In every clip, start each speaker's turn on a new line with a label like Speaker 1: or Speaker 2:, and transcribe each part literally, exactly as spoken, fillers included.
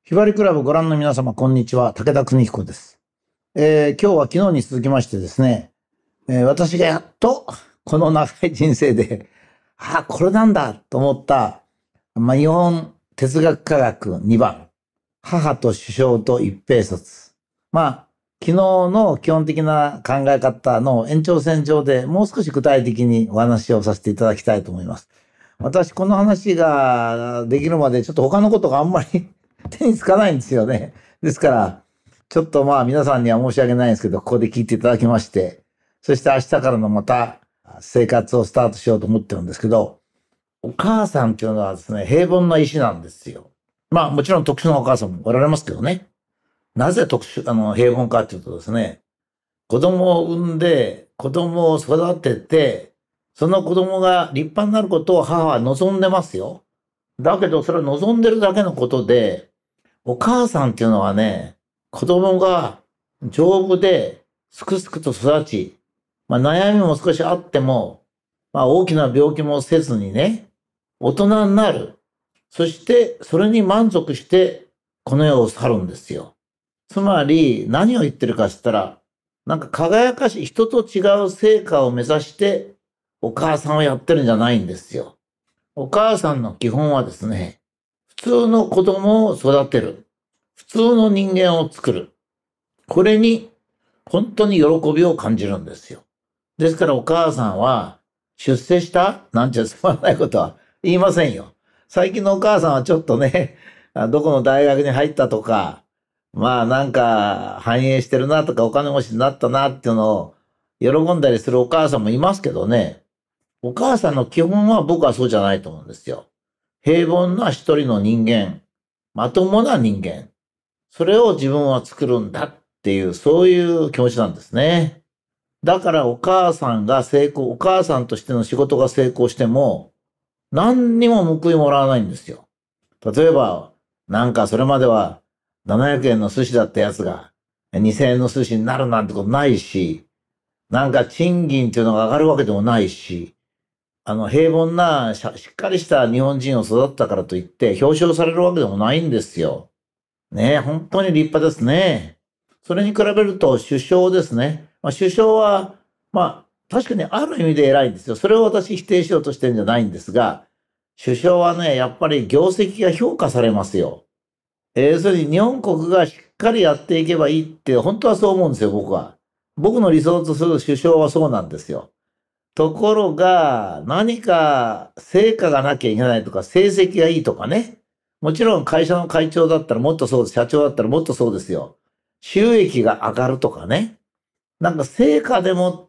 Speaker 1: ひばりクラブご覧の皆様、こんにちは。武田邦彦です。えー今日は昨日に続きましてですね、えー私がやっとこの長い人生で、ああ、これなんだと思った、まあ、日本哲学科学にばん、母と首相と一平卒。まあ、昨日の基本的な考え方の延長線上でもう少し具体的にお話をさせていただきたいと思います。私、この話ができるまでちょっと他のことがあんまり手につかないんですよね。ですから、ちょっとまあ皆さんには申し訳ないんですけど、ここで聞いていただきまして、そして明日からのまた生活をスタートしようと思ってるんですけど、お母さんっていうのはですね、平凡な石なんですよ。まあもちろん特殊なお母さんもおられますけどね。なぜ特殊、あの、平凡かっていうとですね、子供を産んで、子供を育てて、その子供が立派になることを母は望んでますよ。だけどそれは望んでるだけのことで、お母さんっていうのはね、子供が丈夫で、すくすくと育ち、まあ、悩みも少しあっても、まあ、大きな病気もせずにね、大人になる。そして、それに満足して、この世を去るんですよ。つまり、何を言ってるかって言ったら、なんか輝かしい、人と違う成果を目指して、お母さんをやってるんじゃないんですよ。お母さんの基本はですね、普通の子供を育てる。普通の人間を作る。これに本当に喜びを感じるんですよ。ですからお母さんは出世したなんちゃつまらないことは言いませんよ。最近のお母さんはちょっとね、どこの大学に入ったとか、まあなんか繁栄してるなとかお金持ちになったなっていうのを喜んだりするお母さんもいますけどね。お母さんの基本は僕はそうじゃないと思うんですよ。平凡な一人の人間、まともな人間、それを自分は作るんだっていう、そういう気持ちなんですね。だからお母さんが成功、お母さんとしての仕事が成功しても、何にも報いもらわないんですよ。例えば、なんかそれまではななひゃくえんの寿司だったやつがにせんえんの寿司になるなんてことないし、なんか賃金っていうのが上がるわけでもないし、あの平凡なししっかりした日本人を育ったからといって表彰されるわけでもないんですよ。ねえ、本当に立派ですね。それに比べると首相ですね。まあ、首相は、まあ、確かにある意味で偉いんですよ。それを私否定しようとしてるんじゃないんですが、首相はね、やっぱり業績が評価されますよ。えー要するに日本国がしっかりやっていけばいいって、本当はそう思うんですよ、僕は。僕の理想とする首相はそうなんですよ。ところが、何か成果がなきゃいけないとか、成績がいいとかね。もちろん会社の会長だったらもっとそうです。社長だったらもっとそうですよ。収益が上がるとかね。なんか成果でもって、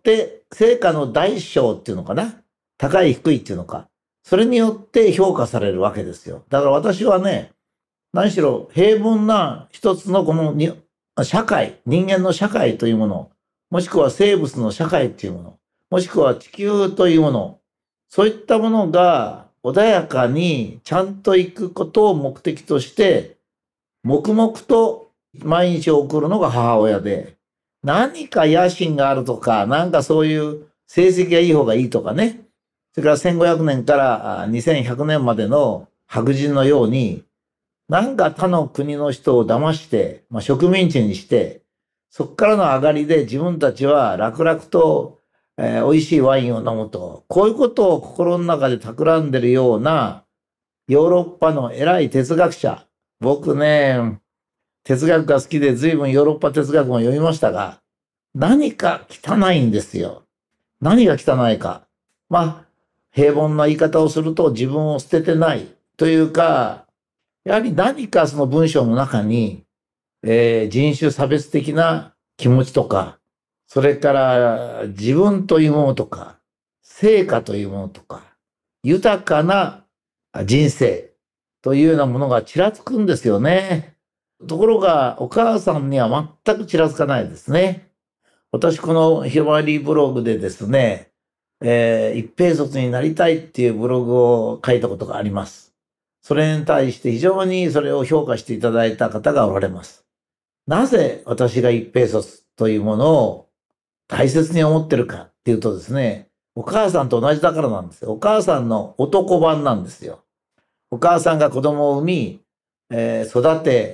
Speaker 1: 成果の大小っていうのかな。高い低いっていうのか。それによって評価されるわけですよ。だから私はね、何しろ平凡な一つのこのに社会、人間の社会というもの、もしくは生物の社会というもの、もしくは地球というもの、そういったものが穏やかにちゃんと行くことを目的として、黙々と毎日を送るのが母親で、何か野心があるとか、なんかそういう成績がいい方がいいとかね、それからせんごひゃくねんからあにせんひゃくねんまでの白人のように、なんか他の国の人を騙して、まあ、植民地にして、そこからの上がりで自分たちは楽々と、えー美味しいワインを飲むと、こういうことを心の中で企んでるようなヨーロッパの偉い哲学者。僕ね、哲学が好きで随分ヨーロッパ哲学も読みましたが、何か汚いんですよ。何が汚いか。まあ、平凡な言い方をすると自分を捨ててないというか、やはり何かその文章の中に、えー人種差別的な気持ちとか、それから自分というものとか、成果というものとか、豊かな人生というようなものがちらつくんですよね。ところがお母さんには全くちらつかないですね。私このひばりブログでですね、えー一平卒になりたいっていうブログを書いたことがあります。それに対して非常にそれを評価していただいた方がおられます。なぜ私が一平卒というものを大切に思ってるかっていうとですね、お母さんと同じだからなんですよ。お母さんの男版なんですよ。お母さんが子供を産み、えー育て、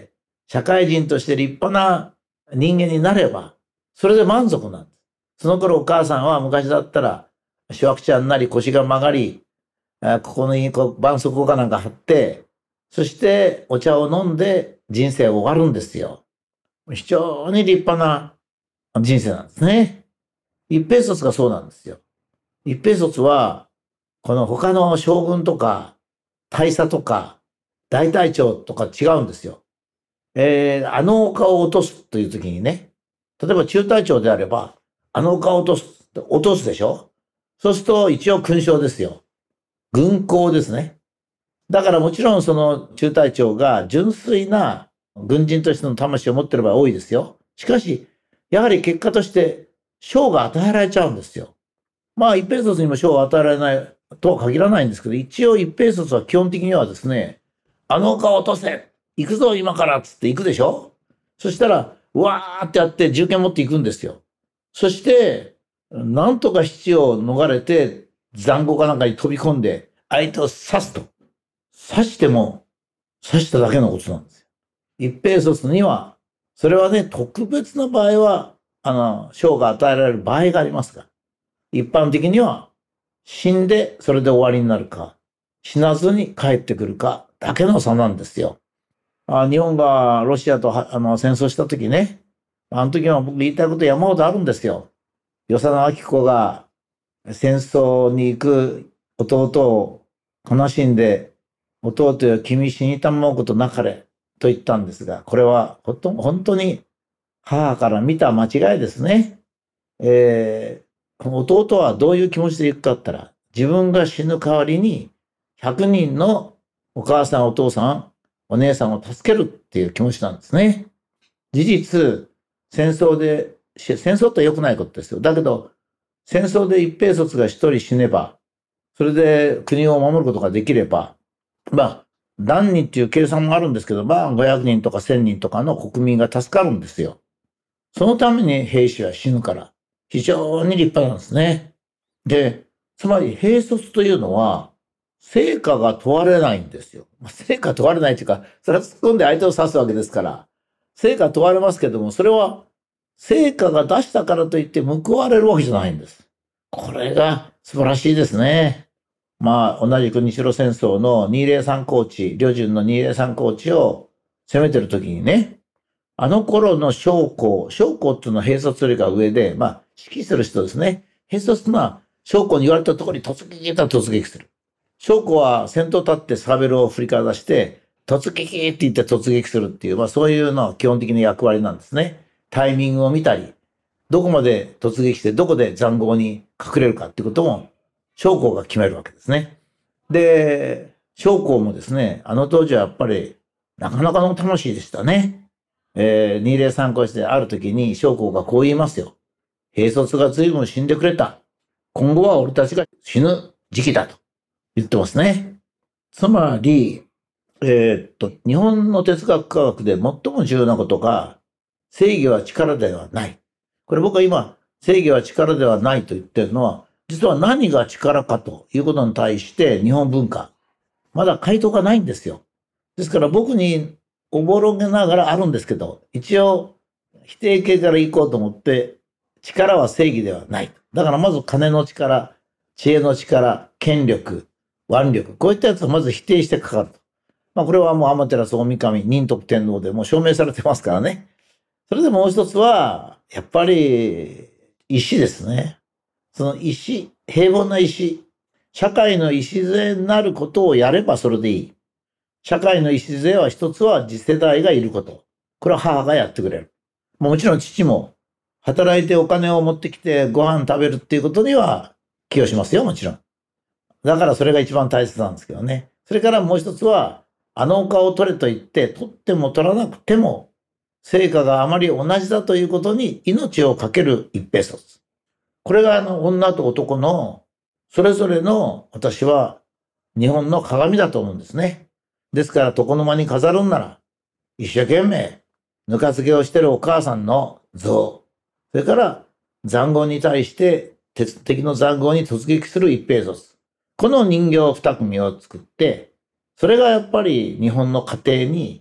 Speaker 1: 社会人として立派な人間になれば、それで満足なんです。その頃お母さんは昔だったら、しわくちゃになり腰が曲がり、ここにこう絆創膏かなんか貼って、そしてお茶を飲んで人生終わるんですよ。非常に立派な人生なんですね。一平卒がそうなんですよ。一平卒は、この他の将軍とか、大佐とか、大隊長とか違うんですよ。えー、あの丘を落とすという時にね、例えば中隊長であれば、あの丘を落とす、落とすでしょ？そうすると一応勲章ですよ。軍功ですね。だからもちろんその中隊長が純粋な軍人としての魂を持っている場合多いですよ。しかし、やはり結果として賞が与えられちゃうんですよ。まあ一平卒にも賞を与えられないとは限らないんですけど、一応一平卒は基本的にはですね、あの丘を落とせ、行くぞ今からっつって行くでしょ？そしたら、うわーってやって銃剣持って行くんですよ。そして、なんとか七地を逃れて、塹壕かなんかに飛び込んで、相手を刺すと。刺しても、刺しただけのことなんですよ。一平卒には、それはね、特別な場合は、あの、賞が与えられる場合がありますが、一般的には、死んでそれで終わりになるか、死なずに帰ってくるかだけの差なんですよ。あ、日本がロシアとあの戦争した時ね、あの時は僕言いたいこと山ほどあるんですよ。与謝野晶子が戦争に行く弟を悲しんで、弟よ君死にたまうことなかれと言ったんですが、これは本当に母から見た間違いですね。えー、弟はどういう気持ちで行くかって言ったら、自分が死ぬ代わりにひゃくにんのお母さん、お父さん、お姉さんを助けるっていう気持ちなんですね。事実、戦争で、戦争って良くないことですよ。だけど、戦争で一兵卒が一人死ねば、それで国を守ることができれば、まあ、何人っていう計算もあるんですけど、まあ、ごひゃくにんとかせんにんとかの国民が助かるんですよ。そのために兵士は死ぬから、非常に立派なんですね。で、つまり兵卒というのは、成果が問われないんですよ。成果問われないというか、それは突っ込んで相手を指すわけですから、成果問われますけども、それは成果が出したからといって報われるわけじゃないんです。これが素晴らしいですね。まあ、同じく日露戦争のにひゃくさん高地、旅順のにひゃくさん高地を攻めてる時にね、あの頃の将校、将校っていうのは兵卒よりか上で、まあ、指揮する人ですね。兵卒っていうのは、将校に言われたところに突撃と突撃する。将校は先頭立ってサーベルを振りかざして、突撃って言って突撃するっていう、まあそういうのは基本的な役割なんですね。タイミングを見たり、どこまで突撃してどこで塹壕に隠れるかっていうことも、将校が決めるわけですね。で、将校もですね、あの当時はやっぱりなかなかの魂でしたね。えー、にひゃくさん高地である時に将校がこう言いますよ。兵卒が随分死んでくれた。今後は俺たちが死ぬ時期だと言ってますね。つまり、えー、っと、日本の哲学科学で最も重要なことが、正義は力ではない。これ僕は今、正義は力ではないと言ってるのは、実は何が力かということに対して日本文化、まだ回答がないんですよ。ですから僕におぼろげながらあるんですけど、一応否定形からいこうと思って、力は正義ではない。だからまず金の力、知恵の力、権力、腕力、こういったやつをまず否定してかかると。まあこれはもう天照大神、仁徳天皇でもう証明されてますからね。それでもう一つは、やっぱり石ですね。その石、平凡な石、社会の礎になることをやればそれでいい。社会の礎は一つは次世代がいること。これは母がやってくれる。もちろん父も働いてお金を持ってきてご飯食べるっていうことには寄与しますよ、もちろん。だからそれが一番大切なんですけどね。それからもう一つは、あの丘を取れと言って、取っても取らなくても、成果があまり同じだということに命を懸ける一兵卒。これがあの女と男のそれぞれの私は日本の鏡だと思うんですね。ですから床の間に飾るんなら一生懸命ぬか漬けをしてるお母さんの像。それから塹壕に対して敵の塹壕に突撃する一兵卒。この人形二組を作って、それがやっぱり日本の家庭に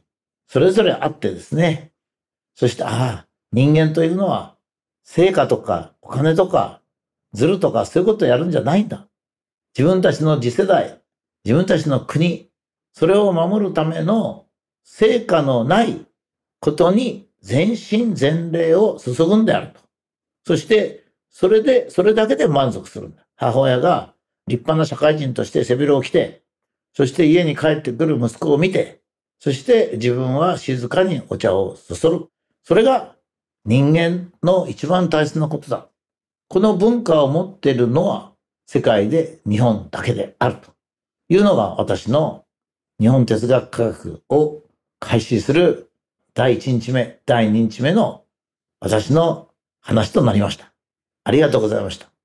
Speaker 1: それぞれあってですね。そして、ああ、人間というのは、成果とかお金とか、ずるとかそういうことをやるんじゃないんだ。自分たちの次世代、自分たちの国、それを守るための成果のないことに全身全霊を注ぐんであると。そして、それで、それだけで満足するんだ。母親が立派な社会人として背広を着て、そして家に帰ってくる息子を見て、そして自分は静かにお茶をそそる。それが人間の一番大切なことだ。この文化を持っているのは世界で日本だけであるというのが私の日本哲学科学を開始する第一日目、第二日目の私の話となりました。ありがとうございました。